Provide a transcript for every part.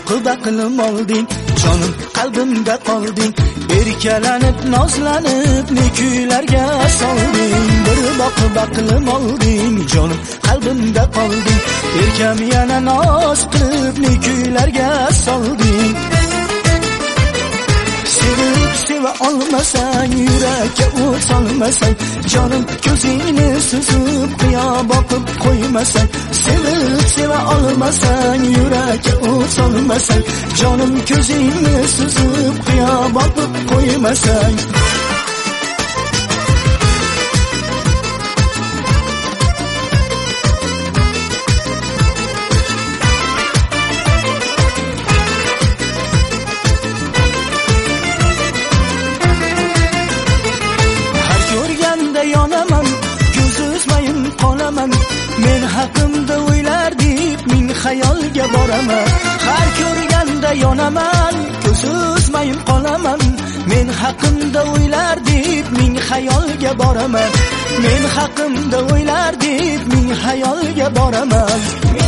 boqib aqlim olding, jonim qalbimda qolding, erkalanib nozlanib ne kuylarga solding. Bir boqib aqlim olding, jonim qalbimda qolding, erkam yana noz qilib ne kuylarga solding. Sevib seva olmasang, yurakka o't solmasang, jonim ko'zingni suzib qiyo boqib qo'ymasang. Sevib seva olmasang, yurakka o't solmasang, jonim ko'zingni suzib qiyo boqib qo'ymasang. Yonaman, ko'z uzmayin qolaman, men haqimda o'ylar deb ming xayolga boraman. Har ko'rganda yonaman, ko'z uzmayin qolaman, men haqimda o'ylar deb ming xayolga boraman. Men haqimda o'ylar deb ming xayolga boraman.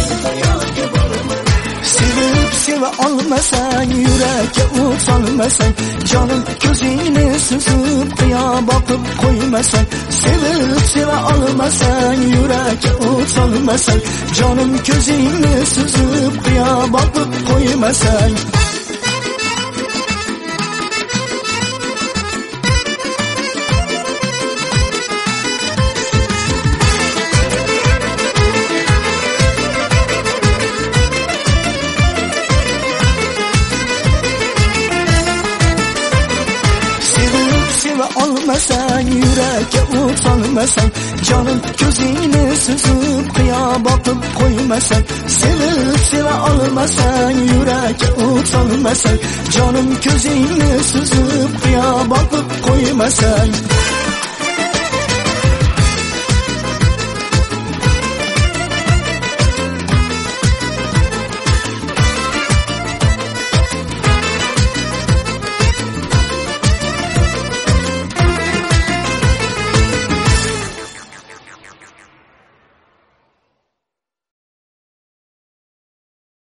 Sevib seva olmasang, yurakka o't solmasang, jonim ko'zingni suzib qiyo boqib qo'ymasang. Sevib seva olmasang, yurakka o't solmasang, jonim ko'zingni suzib qiyo boqib qo'ymasang. Olmasang, yurakka o't solmasang, jonim ko'zingni suzib qiyo boqib qo'ymasang. Sevib seva olmasang, yurakka o't solmasang, jonim ko'zingni suzib qiyo boqib qo'ymasang.